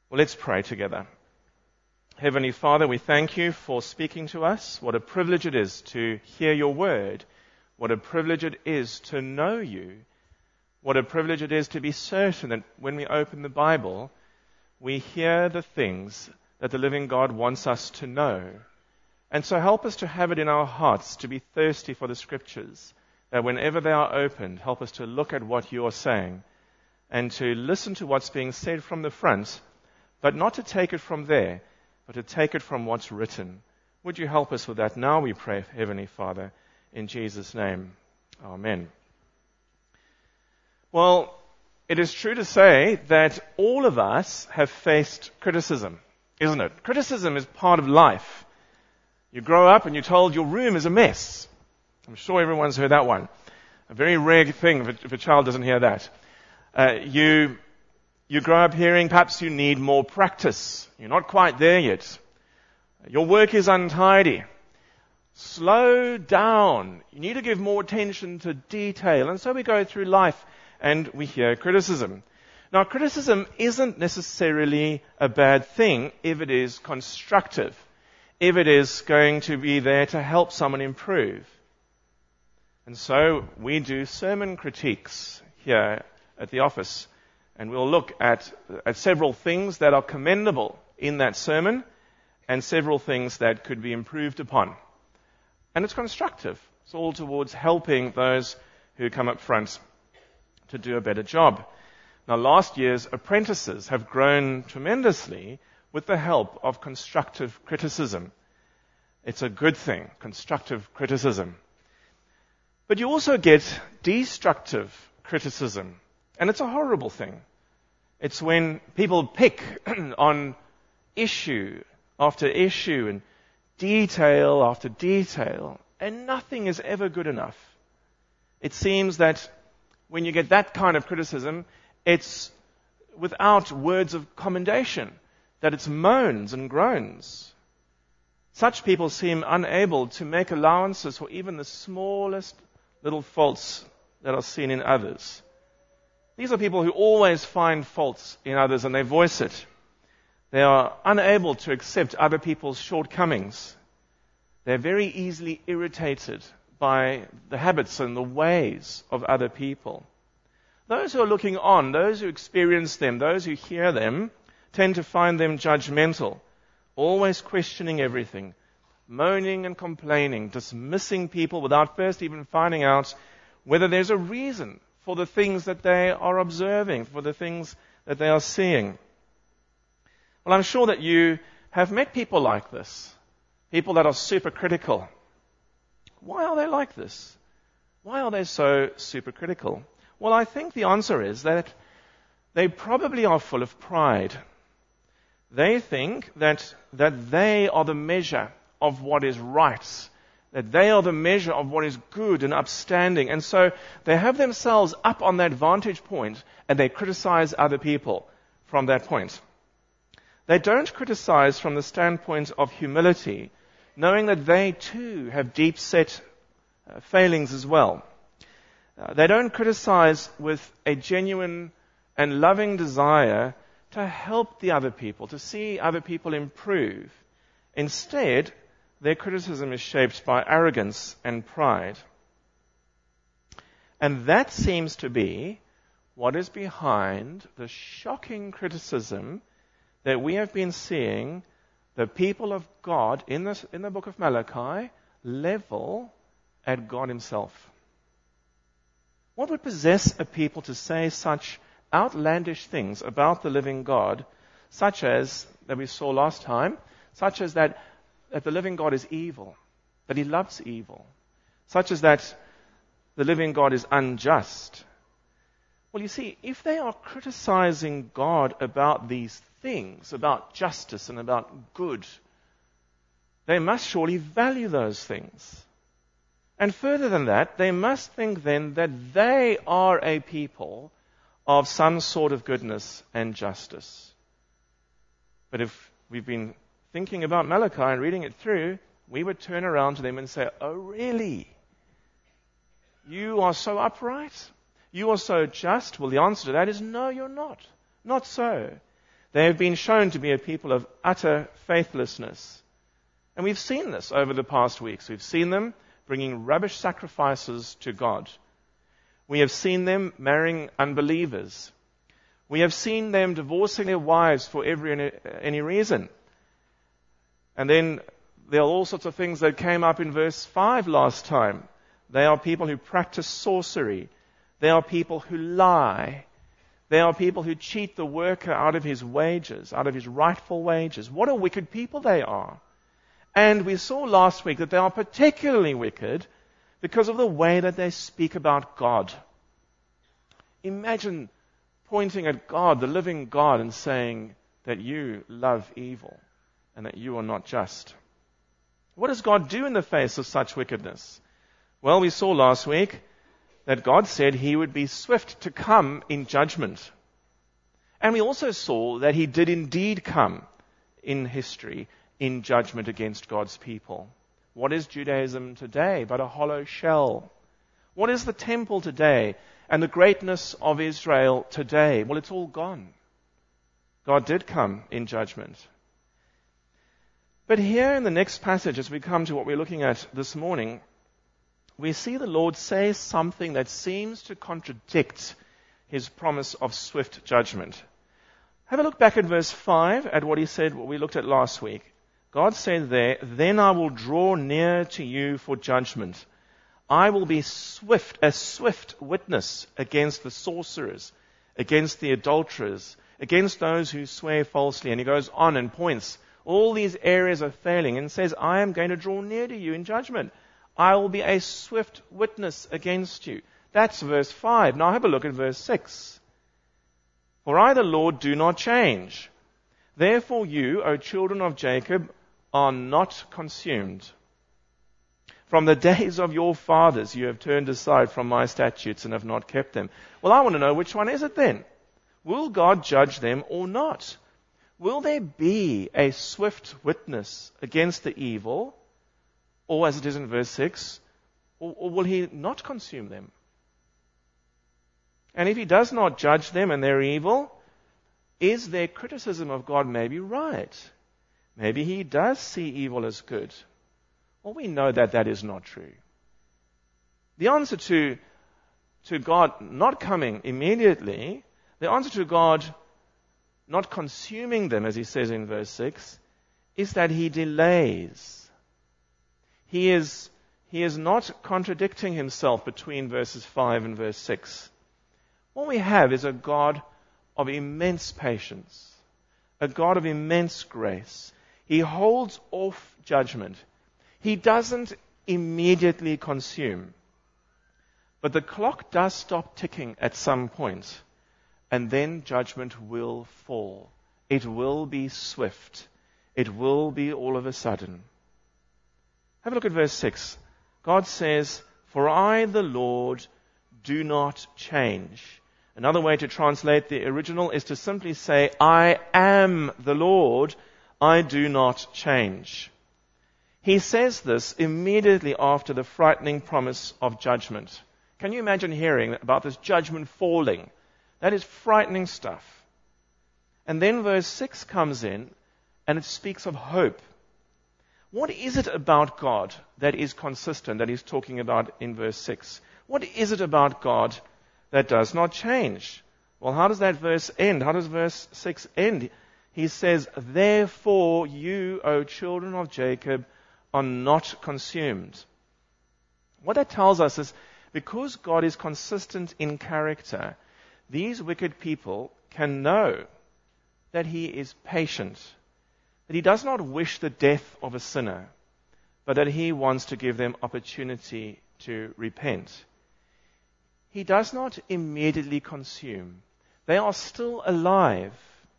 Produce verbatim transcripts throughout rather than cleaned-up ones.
Well, let's pray together. Heavenly Father, we thank you for speaking to us. What a privilege it is to hear your word. What a privilege it is to know you. What a privilege it is to be certain that when we open the Bible, we hear the things that the living God wants us to know. And so help us to have it in our hearts, to be thirsty for the Scriptures, that whenever they are opened, help us to look at what you are saying and to listen to what's being said from the front, but not to take it from there, but to take it from what's written. Would you help us with that now, we pray, Heavenly Father, in Jesus' name. Amen. Well, it is true to say that all of us have faced criticism, isn't it? Criticism is part of life. You grow up and you're told your room is a mess. I'm sure everyone's heard that one. A very rare thing if a, if a child doesn't hear that. Uh, you... You grow up hearing perhaps you need more practice. You're not quite there yet. Your work is untidy. Slow down. You need to give more attention to detail. And so we go through life and we hear criticism. Now, criticism isn't necessarily a bad thing if it is constructive, if it is going to be there to help someone improve. And so we do sermon critiques here at the office. And we'll look at, at several things that are commendable in that sermon and several things that could be improved upon. And it's constructive. It's all towards helping those who come up front to do a better job. Now, last year's apprentices have grown tremendously with the help of constructive criticism. It's a good thing, constructive criticism. But you also get destructive criticism. And it's a horrible thing. It's when people pick on issue after issue and detail after detail, and nothing is ever good enough. It seems that when you get that kind of criticism, it's without words of commendation, that it's moans and groans. Such people seem unable to make allowances for even the smallest little faults that are seen in others. These are people who always find faults in others and they voice it. They are unable to accept other people's shortcomings. They're very easily irritated by the habits and the ways of other people. Those who are looking on, those who experience them, those who hear them, tend to find them judgmental, always questioning everything, moaning and complaining, dismissing people without first even finding out whether there's a reason for the things that they are observing, for the things that they are seeing. Well, I'm sure that you have met people like this, people that are super critical. Why are they like this? Why are they so super critical? Well, I think the answer is that they probably are full of pride. They think that, that they are the measure of what is right, that they are the measure of what is good and upstanding. And so they have themselves up on that vantage point and they criticize other people from that point. They don't criticize from the standpoint of humility, knowing that they too have deep-set uh, failings as well. Uh, they don't criticize with a genuine and loving desire to help the other people, to see other people improve. Instead, their criticism is shaped by arrogance and pride. And that seems to be what is behind the shocking criticism that we have been seeing the people of God in, this, in the book of Malachi level at God himself. What would possess a people to say such outlandish things about the living God, such as, that we saw last time, such as that that the living God is evil, that he loves evil, such as that the living God is unjust. Well, you see, if they are criticizing God about these things, about justice and about good, they must surely value those things. And further than that, they must think then that they are a people of some sort of goodness and justice. But if we've been thinking about Malachi and reading it through, we would turn around to them and say, oh really? You are so upright? You are so just? Well, the answer to that is no, you're not. Not so. They have been shown to be a people of utter faithlessness. And we've seen this over the past weeks. We've seen them bringing rubbish sacrifices to God. We have seen them marrying unbelievers. We have seen them divorcing their wives for every any reason. And then there are all sorts of things that came up in verse five last time. They are people who practice sorcery. They are people who lie. They are people who cheat the worker out of his wages, out of his rightful wages. What a wicked people they are. And we saw last week that they are particularly wicked because of the way that they speak about God. Imagine pointing at God, the living God, and saying that you love evil and that you are not just. What does God do in the face of such wickedness? Well, we saw last week that God said he would be swift to come in judgment. And we also saw that he did indeed come in history in judgment against God's people. What is Judaism today but a hollow shell? What is the temple today and the greatness of Israel today? Well, it's all gone. God did come in judgment. But here in the next passage, as we come to what we're looking at this morning, we see the Lord say something that seems to contradict his promise of swift judgment. Have a look back at verse five at what he said, what we looked at last week. God said there, "Then I will draw near to you for judgment. I will be swift, a swift witness against the sorcerers, against the adulterers, against those who swear falsely." And he goes on and points all these areas of failing and says, I am going to draw near to you in judgment. I will be a swift witness against you. That's verse five. Now have a look at verse six. "For I, the Lord, do not change. Therefore you, O children of Jacob, are not consumed. From the days of your fathers you have turned aside from my statutes and have not kept them." Well, I want to know, which one is it then? Will God judge them or not? Will there be a swift witness against the evil, or as it is in verse six, or, or will he not consume them? And if he does not judge them and their evil, is their criticism of God maybe right? Maybe he does see evil as good. Well, we know that that is not true. The answer to, to God not coming immediately, the answer to God not consuming them, as he says in verse six, is that he delays. He is, he is not contradicting himself between verses five and verse six. What we have is a God of immense patience, a God of immense grace. He holds off judgment. He doesn't immediately consume. But the clock does stop ticking at some point, and then judgment will fall. It will be swift. It will be all of a sudden. Have a look at verse six. God says, "For I, the Lord, do not change." Another way to translate the original is to simply say, "I am the Lord, I do not change." He says this immediately after the frightening promise of judgment. Can you imagine hearing about this judgment falling? That is frightening stuff. And then verse six comes in and it speaks of hope. What is it about God that is consistent, that he's talking about in verse six? What is it about God that does not change? Well, how does that verse end? How does verse six end? He says, "Therefore you, O children of Jacob, are not consumed." What that tells us is, because God is consistent in character, these wicked people can know that he is patient, that he does not wish the death of a sinner, but that he wants to give them opportunity to repent. He does not immediately consume. They are still alive.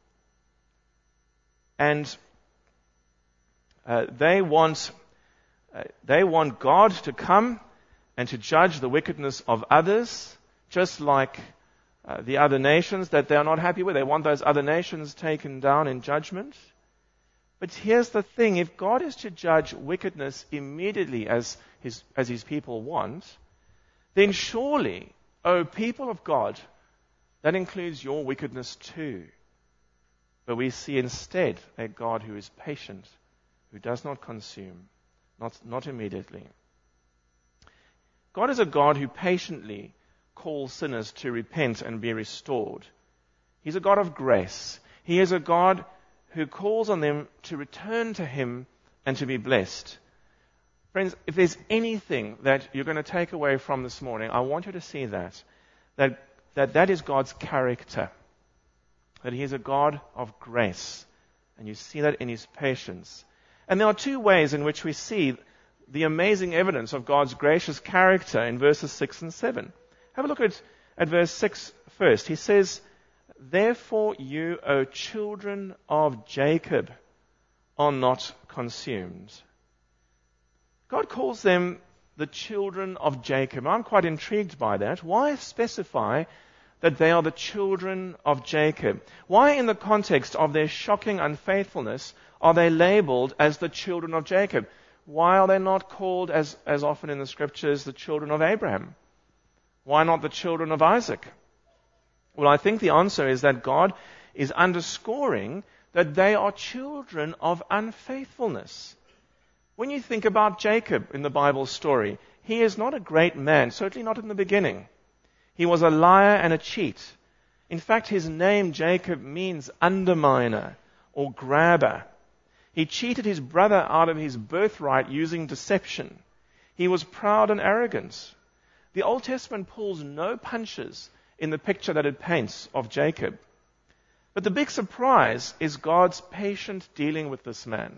And uh, they want uh, they want God to come and to judge the wickedness of others, just like uh, the other nations that they are not happy with. They want those other nations taken down in judgment. But here's the thing: if God is to judge wickedness immediately as his as his people want, then surely, O people of God, that includes your wickedness too. but we see instead a God who is patient, who does not consume, not, not immediately. God is a God who patiently calls sinners to repent and be restored. He's a God of grace. He is a God who calls on them to return to Him and to be blessed. Friends, if there's anything that you're going to take away from this morning, I want you to see that. That that, that is God's character. That He is a God of grace. And you see that in His patience. And there are two ways in which we see the amazing evidence of God's gracious character in verses six and seven. Have a look at, at verse six first. He says, "Therefore you, O children of Jacob, are not consumed." God calls them the children of Jacob. I'm quite intrigued by that. Why specify that they are the children of Jacob? Why, in the context of their shocking unfaithfulness, are they labeled as the children of Jacob? Why are they not called, as, as often in the Scriptures, the children of Abraham? Why not the children of Isaac? Well, I think the answer is that God is underscoring that they are children of unfaithfulness. When you think about Jacob in the Bible story, he is not a great man, certainly not in the beginning. He was a liar and a cheat. In fact, his name, Jacob, means underminer or grabber. He cheated his brother out of his birthright using deception. He was proud and arrogant. The Old Testament pulls no punches in the picture that it paints of Jacob. But the big surprise is God's patient dealing with this man.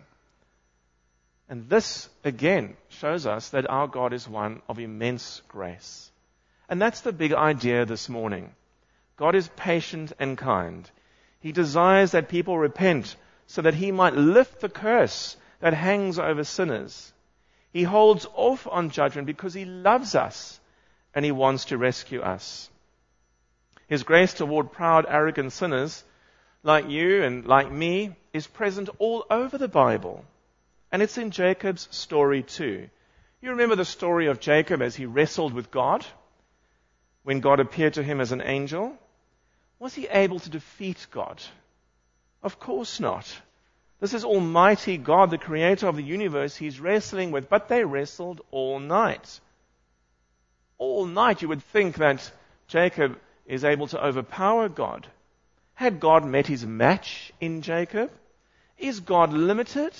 And this, again, shows us that our God is one of immense grace. And that's the big idea this morning. God is patient and kind. He desires that people repent so that He might lift the curse that hangs over sinners. He holds off on judgment because He loves us and He wants to rescue us. His grace toward proud, arrogant sinners like you and like me is present all over the Bible. And it's in Jacob's story too. You remember the story of Jacob as he wrestled with God? When God appeared to him as an angel? Was he able to defeat God? Of course not. This is Almighty God, the creator of the universe, he's wrestling with. But they wrestled all night. All night you would think that Jacob is able to overpower God. Had God met his match in Jacob? Is God limited?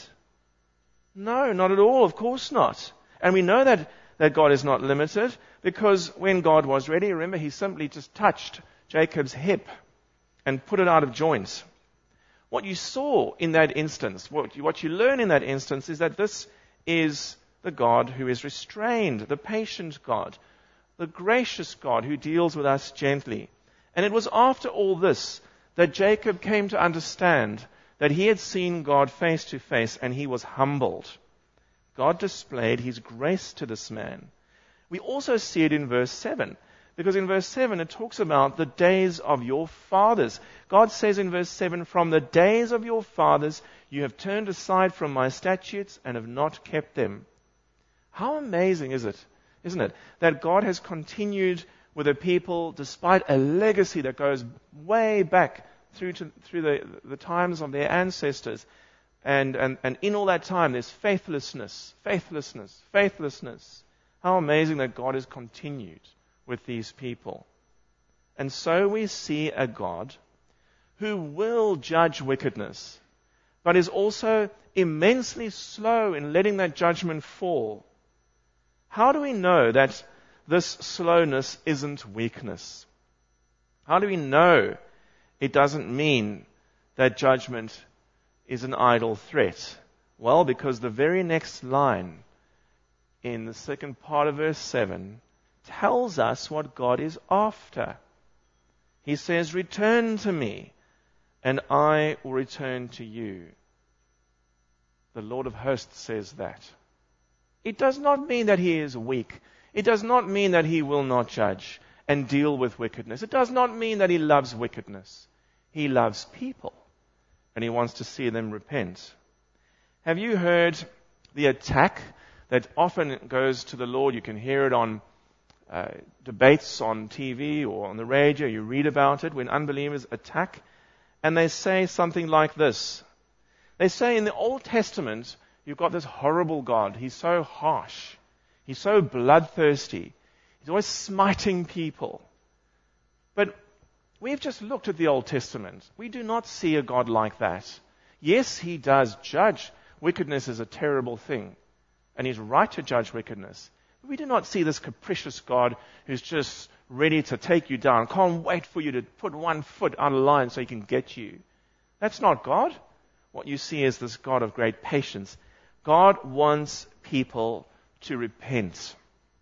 No, not at all. Of course not. And we know that, that God is not limited because when God was ready, remember, He simply just touched Jacob's hip and put it out of joint. What you saw in that instance, what you, what you learn in that instance is that this is the God who is restrained, the patient God, the gracious God who deals with us gently. And it was after all this that Jacob came to understand that he had seen God face to face and he was humbled. God displayed His grace to this man. We also see it in verse seven, because in verse seven it talks about the days of your fathers. God says in verse seven, "From the days of your fathers you have turned aside from my statutes and have not kept them." How amazing is it, isn't it, that God has continued with a people despite a legacy that goes way back through to through the, the times of their ancestors. And, and, and in all that time, there's faithlessness, faithlessness, faithlessness. How amazing that God has continued with these people. And so we see a God who will judge wickedness, but is also immensely slow in letting that judgment fall. How do we know that this slowness isn't weakness? How do we know it doesn't mean that judgment is an idle threat? Well, because the very next line in the second part of verse seven tells us what God is after. He says, "Return to me, and I will return to you." The Lord of hosts says that. It does not mean that He is weak. It does not mean that He will not judge and deal with wickedness. It does not mean that He loves wickedness. He loves people, and He wants to see them repent. Have you heard the attack that often goes to the Lord? You can hear it on uh, debates on T V or on the radio. You read about it when unbelievers attack and they say something like this. They say in the Old Testament, you've got this horrible God. He's so harsh. He's so bloodthirsty. He's always smiting people. But we've just looked at the Old Testament. We do not see a God like that. Yes, he does judge. Wickedness is a terrible thing, and he's right to judge wickedness. But we do not see this capricious God who's just ready to take you down, can't wait for you to put one foot out of line so he can get you. That's not God. What you see is this God of great patience. God wants people to repent.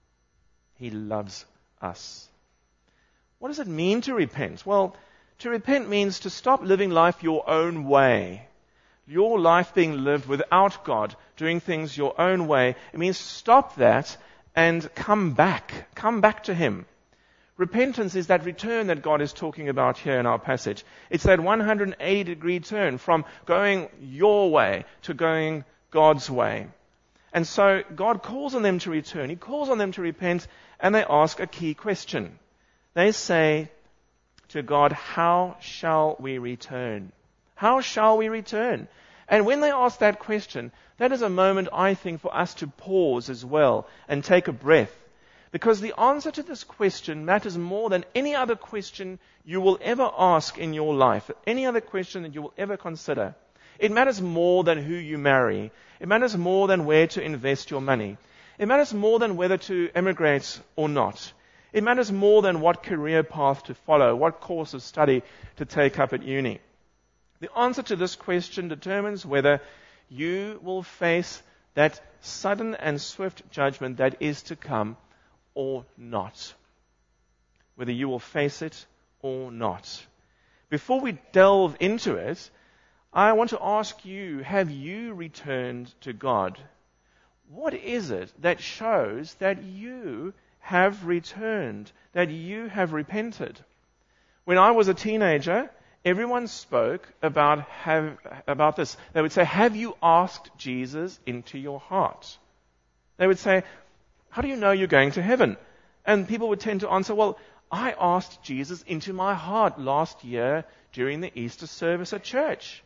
He loves us. What does it mean to repent? Well, to repent means to stop living life your own way. Your life being lived without God, doing things your own way. It means stop that and come back. Come back to him. Repentance is that return that God is talking about here in our passage. It's that one hundred eighty degree turn from going your way to going God's way. And so God calls on them to return. He calls on them to repent, and they ask a key question. They say to God, how shall we return? How shall we return? And when they ask that question, that is a moment, I think, for us to pause as well and take a breath. Because the answer to this question matters more than any other question you will ever ask in your life, any other question that you will ever consider. It matters more than who you marry. It matters more than where to invest your money. It matters more than whether to emigrate or not. It matters more than what career path to follow, what course of study to take up at uni. The answer to this question determines whether you will face that sudden and swift judgment that is to come or not. Whether you will face it or not. Before we delve into it, I want to ask you, have you returned to God? What is it that shows that you have returned, that you have repented? When I was a teenager, everyone spoke about have, about this. They would say, have you asked Jesus into your heart? They would say, how do you know you're going to heaven? And people would tend to answer, well, I asked Jesus into my heart last year during the Easter service at church.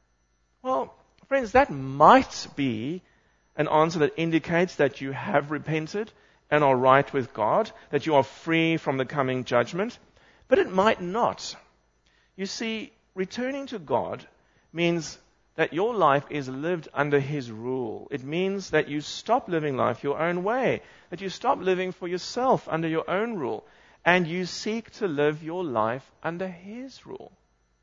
Well, friends, that might be an answer that indicates that you have repented and are right with God, that you are free from the coming judgment, but it might not. You see, returning to God means that your life is lived under his rule. It means that you stop living life your own way, that you stop living for yourself under your own rule, and you seek to live your life under his rule.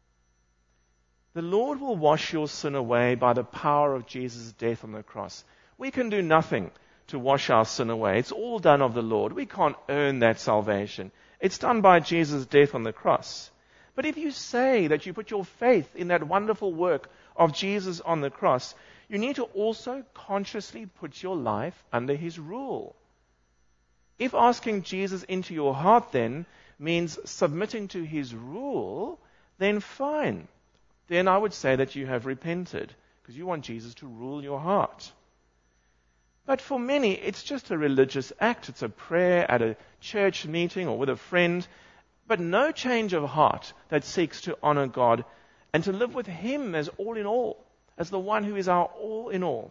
The Lord will wash your sin away by the power of Jesus' death on the cross. We can do nothing to wash our sin away. It's all done of the Lord. We can't earn that salvation. It's done by Jesus' death on the cross. But if you say that you put your faith in that wonderful work of Jesus on the cross, you need to also consciously put your life under his rule. If asking Jesus into your heart then means submitting to his rule, then fine. Then I would say that you have repented, because you want Jesus to rule your heart. But for many, it's just a religious act. It's a prayer at a church meeting or with a friend, but no change of heart that seeks to honor God and to live with him as all in all, as the one who is our all in all.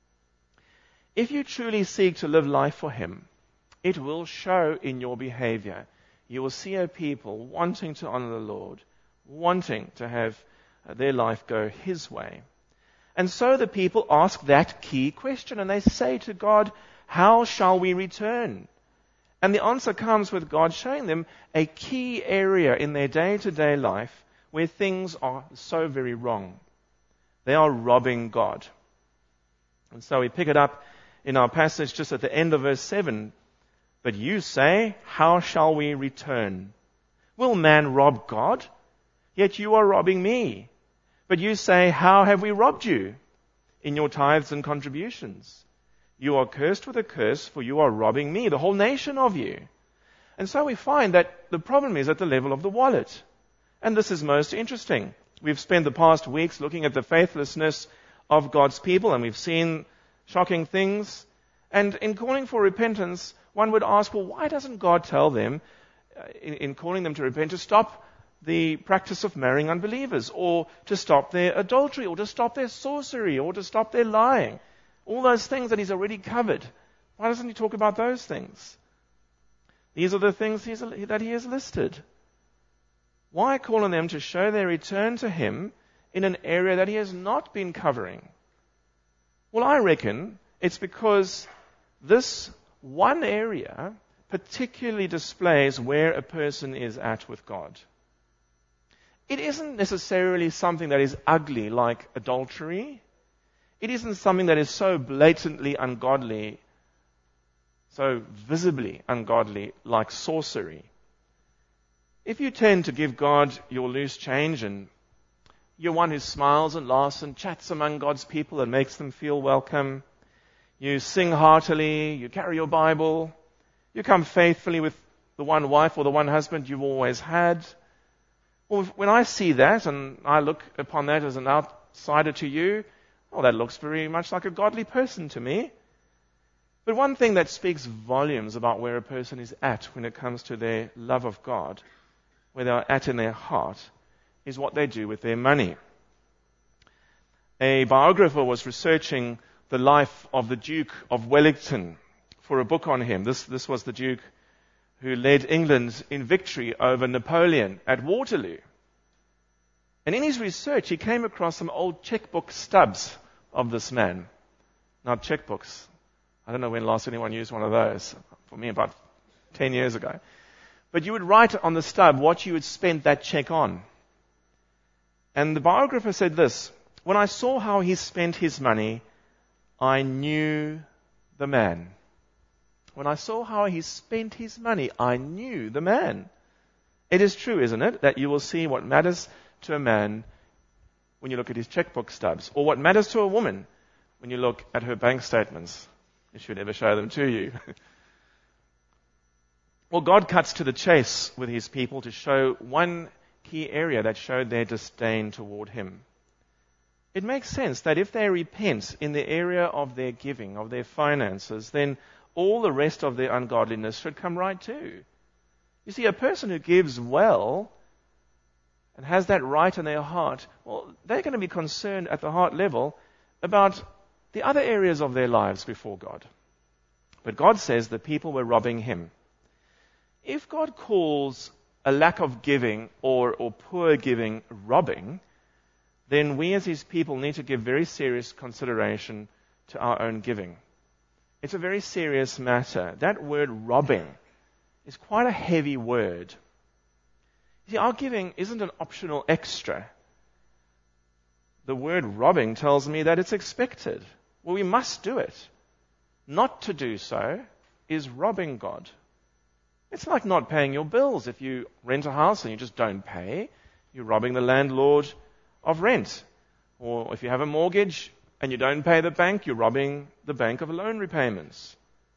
If you truly seek to live life for him, it will show in your behavior. You will see a people wanting to honor the Lord, wanting to have their life go his way. And so the people ask that key question, and they say to God, how shall we return? And the answer comes with God showing them a key area in their day-to-day life where things are so very wrong. They are robbing God. And so we pick it up in our passage just at the end of verse seven. But you say, how shall we return? Will man rob God? Yet you are robbing me. But you say, how have we robbed you? In your tithes and contributions. You are cursed with a curse, for you are robbing me, the whole nation of you. And so we find that the problem is at the level of the wallet. And this is most interesting. We've spent the past weeks looking at the faithlessness of God's people, and we've seen shocking things. And in calling for repentance, one would ask, well, why doesn't God tell them, in, in calling them to repent, to stop the practice of marrying unbelievers, or to stop their adultery, or to stop their sorcery, or to stop their lying. All those things that he's already covered. Why doesn't he talk about those things? These are the things he's, that he has listed. Why call on them to show their return to him in an area that he has not been covering? Well, I reckon it's because this one area particularly displays where a person is at with God. It isn't necessarily something that is ugly like adultery. It isn't something that is so blatantly ungodly, so visibly ungodly like sorcery. If you tend to give God your loose change and you're one who smiles and laughs and chats among God's people and makes them feel welcome, you sing heartily, you carry your Bible, you come faithfully with the one wife or the one husband you've always had. Well, when I see that and I look upon that as an outsider to you, well, that looks very much like a godly person to me. But one thing that speaks volumes about where a person is at when it comes to their love of God, where they are at in their heart, is what they do with their money. A biographer was researching the life of the Duke of Wellington for a book on him. This, this was the Duke who led England in victory over Napoleon at Waterloo. And in his research, he came across some old checkbook stubs of this man. Now, checkbooks, I don't know when last anyone used one of those. For me, about ten years ago. But you would write on the stub what you had spent that check on. And the biographer said this: when I saw how he spent his money, I knew the man. When I saw how he spent his money, I knew the man. It is true, isn't it, that you will see what matters to a man when you look at his checkbook stubs, or what matters to a woman when you look at her bank statements, if she would ever show them to you. Well, God cuts to the chase with his people to show one key area that showed their disdain toward him. It makes sense that if they repent in the area of their giving, of their finances, then all the rest of their ungodliness should come right too. You see, a person who gives well and has that right in their heart, well, they're going to be concerned at the heart level about the other areas of their lives before God. But God says the people were robbing him. If God calls a lack of giving or, or poor giving robbing, then we as his people need to give very serious consideration to our own giving. It's a very serious matter. That word robbing is quite a heavy word. You see, our giving isn't an optional extra. The word robbing tells me that it's expected. Well, we must do it. Not to do so is robbing God. It's like not paying your bills. If you rent a house and you just don't pay, you're robbing the landlord of rent. Or if you have a mortgage and you don't pay the bank, you're robbing the bank of loan repayments.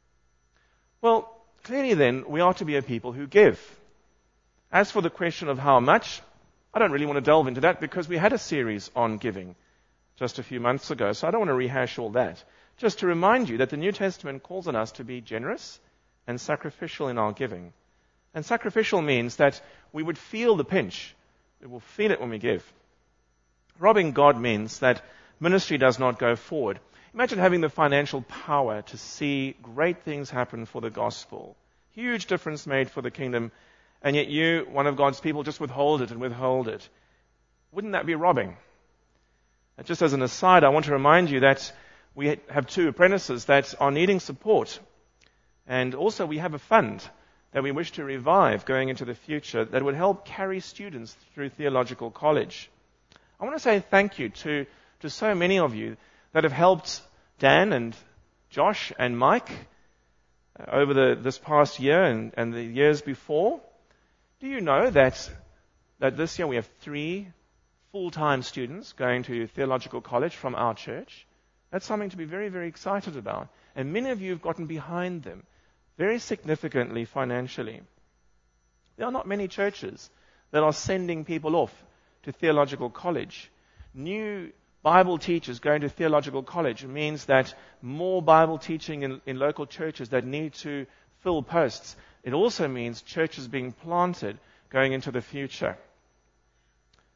Well, clearly then, we are to be a people who give. As for the question of how much, I don't really want to delve into that because we had a series on giving just a few months ago, so I don't want to rehash all that. Just to remind you that the New Testament calls on us to be generous and sacrificial in our giving. And sacrificial means that we would feel the pinch. We will feel it when we give. Robbing God means that ministry does not go forward. Imagine having the financial power to see great things happen for the gospel. Huge difference made for the kingdom. And yet you, one of God's people, just withhold it and withhold it. Wouldn't that be robbing? And just as an aside, I want to remind you that we have two apprentices that are needing support. And also we have a fund that we wish to revive going into the future that would help carry students through theological college. I want to say thank you to, to so many of you that have helped Dan and Josh and Mike over the, this past year and, and the years before. Do you know that, that this year we have three full-time students going to theological college from our church? That's something to be very, very excited about. And many of you have gotten behind them very significantly financially. There are not many churches that are sending people off to theological college. New Bible teachers going to theological college means that more Bible teaching in, in local churches that need to fill posts. It also means churches being planted going into the future.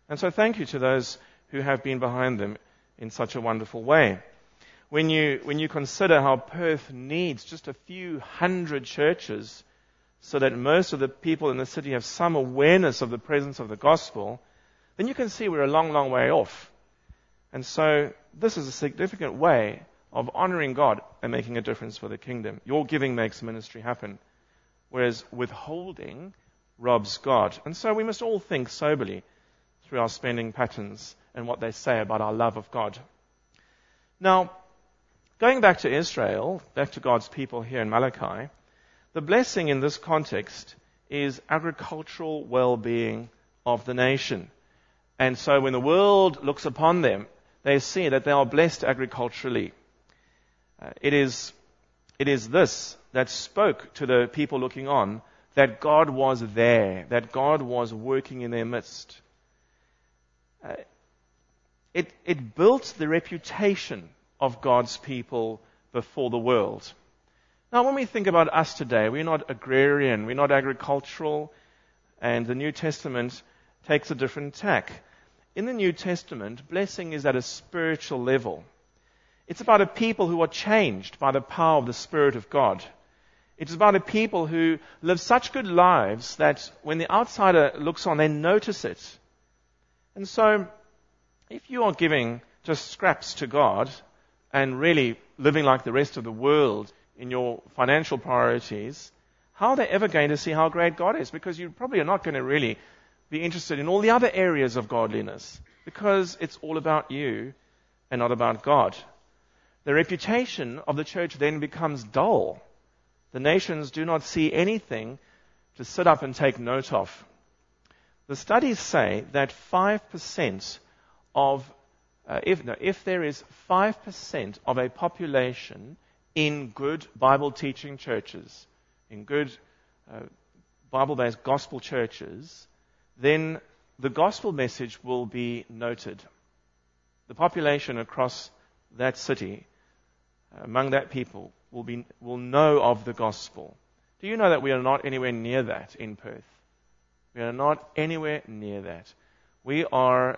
And so thank you to those who have been behind them in such a wonderful way. When you, when you consider how Perth needs just a few hundred churches so that most of the people in the city have some awareness of the presence of the gospel, then you can see we're a long, long way off. And so this is a significant way of honoring God and making a difference for the kingdom. Your giving makes ministry happen, whereas withholding robs God. And so we must all think soberly through our spending patterns and what they say about our love of God. Now, going back to Israel, back to God's people here in Malachi, the blessing in this context is agricultural well-being of the nation. And so when the world looks upon them, they see that they are blessed agriculturally. Uh, it is, it is this that spoke to the people looking on, that God was there, that God was working in their midst. Uh, it, it built the reputation of God's people before the world. Now, when we think about us today, we're not agrarian, we're not agricultural, and the New Testament takes a different tack. In the New Testament, blessing is at a spiritual level. It's about a people who are changed by the power of the Spirit of God. It's about a people who live such good lives that when the outsider looks on, they notice it. And so, if you are giving just scraps to God and really living like the rest of the world in your financial priorities, how are they ever going to see how great God is? Because you probably are not going to really be interested in all the other areas of godliness, because it's all about you and not about God. The reputation of the church then becomes dull. The nations do not see anything to sit up and take note of. The studies say that five percent of, uh, if, no, if there is five percent of a population in good Bible teaching churches, in good uh, Bible-based gospel churches, then the gospel message will be noted. The population across that city, among that people, will be will know of the gospel. Do you know that we are not anywhere near that in Perth? We are not anywhere near that. We are,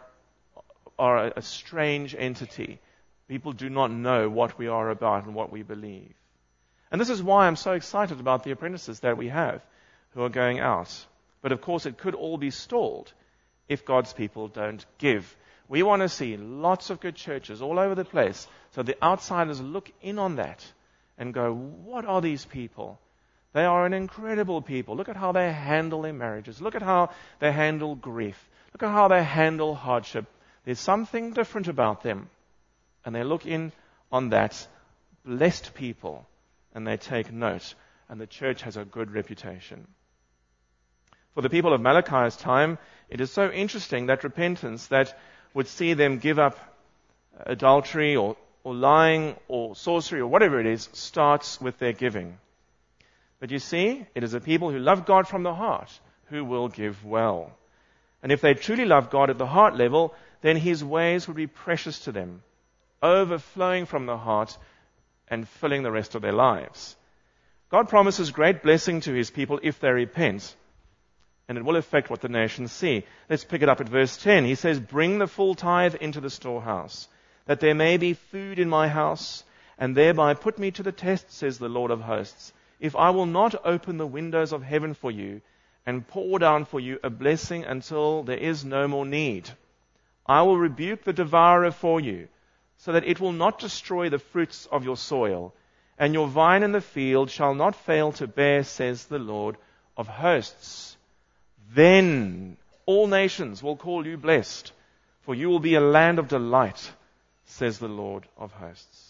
are a strange entity. People do not know what we are about and what we believe. And this is why I'm so excited about the apprentices that we have who are going out. But of course, it could all be stalled if God's people don't give. We want to see lots of good churches all over the place so the outsiders look in on that and go, what are these people? They are an incredible people. Look at how they handle their marriages. Look at how they handle grief. Look at how they handle hardship. There's something different about them. And they look in on that blessed people and they take note. And the church has a good reputation. For the people of Malachi's time, it is so interesting that repentance that would see them give up adultery or, or lying or sorcery or whatever it is starts with their giving. But you see, it is a people who love God from the heart who will give well. And if they truly love God at the heart level, then His ways would be precious to them, overflowing from the heart and filling the rest of their lives. God promises great blessing to His people if they repent, and it will affect what the nations see. Let's pick it up at verse ten. He says, bring the full tithe into the storehouse, that there may be food in my house, and thereby put me to the test, says the Lord of hosts, if I will not open the windows of heaven for you and pour down for you a blessing until there is no more need. I will rebuke the devourer for you, so that it will not destroy the fruits of your soil, and your vine in the field shall not fail to bear, says the Lord of hosts. Then all nations will call you blessed, for you will be a land of delight, says the Lord of hosts.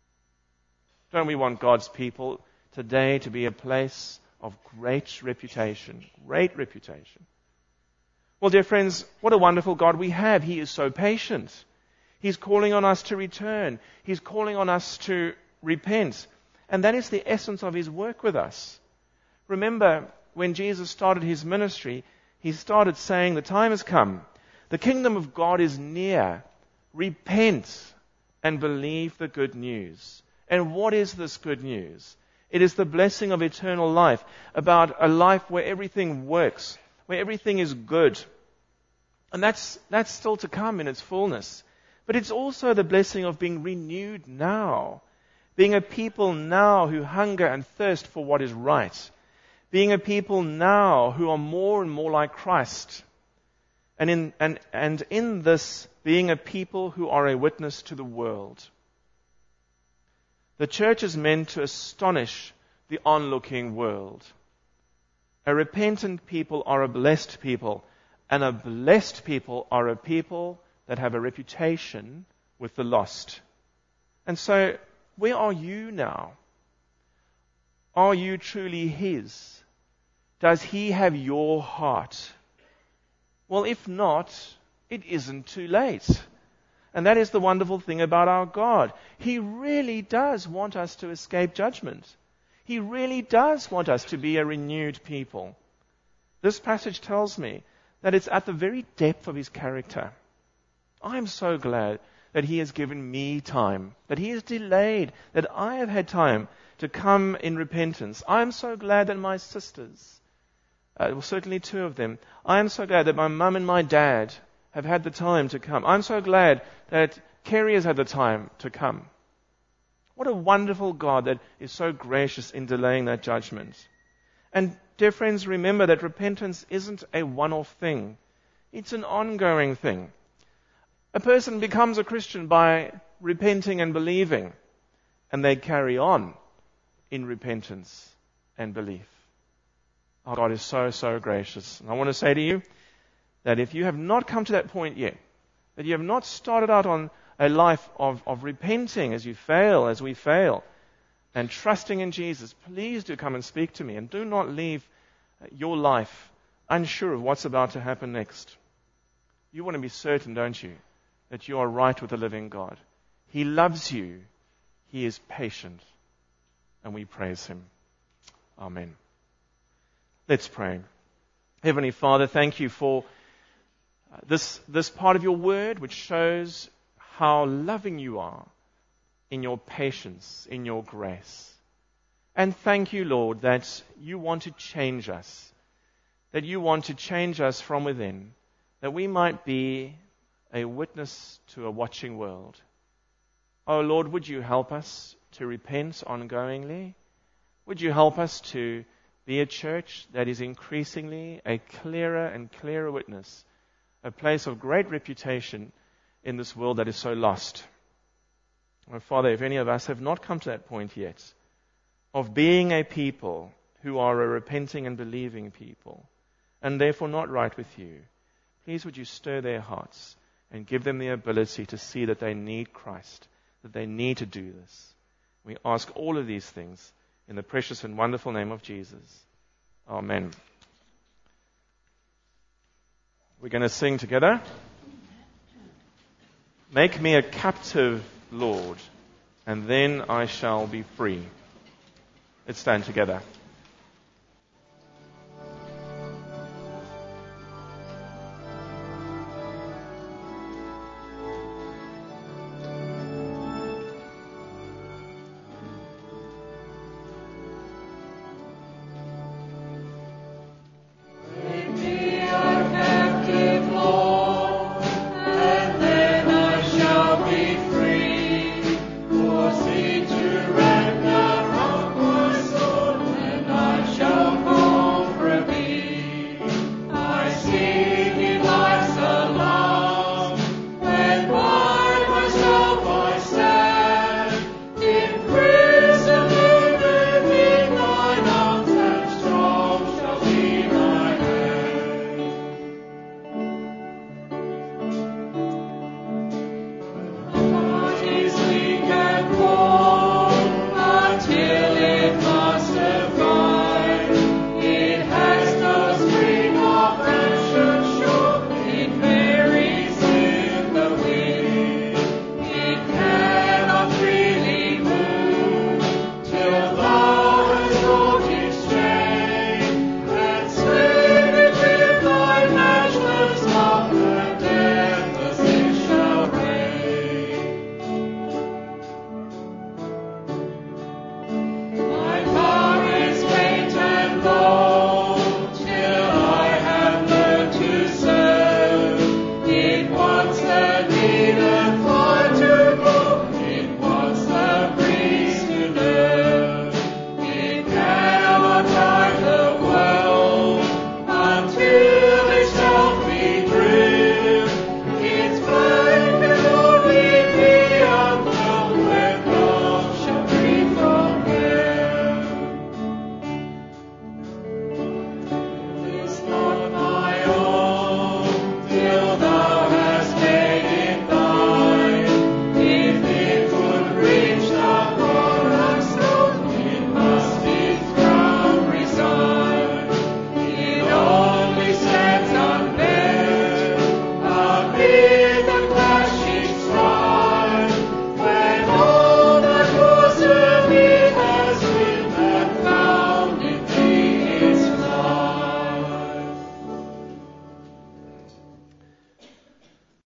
Don't we want God's people today to be a place of great reputation, great reputation? Well, dear friends, what a wonderful God we have. He is so patient. He's calling on us to return. He's calling on us to repent. And that is the essence of His work with us. Remember, when Jesus started His ministry, He started saying, the time has come. The kingdom of God is near. Repent and believe the good news. And what is this good news? It is the blessing of eternal life, about a life where everything works, where everything is good. And that's, that's still to come in its fullness. But it's also the blessing of being renewed now. Being a people now who hunger and thirst for what is right. Being a people now who are more and more like Christ. And in, and, and in this, being a people who are a witness to the world. The church is meant to astonish the onlooking world. A repentant people are a blessed people. And a blessed people are a people that have a reputation with the lost. And so, where are you now? Are you truly His? Does He have your heart? Well, if not, it isn't too late. And that is the wonderful thing about our God. He really does want us to escape judgment. He really does want us to be a renewed people. This passage tells me that it's at the very depth of His character. I'm so glad that He has given me time, that He has delayed, that I have had time to come in repentance. I'm so glad that my sisters, uh, well, certainly two of them, I am so glad that my mum and my dad have had the time to come. I'm so glad that Kerry has had the time to come. What a wonderful God that is so gracious in delaying that judgment. And dear friends, remember that repentance isn't a one-off thing. It's an ongoing thing. A person becomes a Christian by repenting and believing, and they carry on in repentance and belief. Our God is so, so gracious. And I want to say to you that if you have not come to that point yet, that you have not started out on a life of, of repenting as you fail, as we fail, and trusting in Jesus, please do come and speak to me, and do not leave your life unsure of what's about to happen next. You want to be certain, don't you, that you are right with the living God. He loves you. He is patient. And we praise Him. Amen. Let's pray. Heavenly Father, thank you for this, this part of your word which shows how loving you are in your patience, in your grace. And thank you, Lord, that you want to change us, that you want to change us from within, that we might be a witness to a watching world. Oh, Lord, would you help us to repent ongoingly? Would you help us to be a church that is increasingly a clearer and clearer witness, a place of great reputation in this world that is so lost? Oh, Father, if any of us have not come to that point yet of being a people who are a repenting and believing people, and therefore not right with you, please would you stir their hearts and give them the ability to see that they need Christ, that they need to do this. We ask all of these things in the precious and wonderful name of Jesus. Amen. We're going to sing together. Make me a captive, Lord, and then I shall be free. Let's stand together.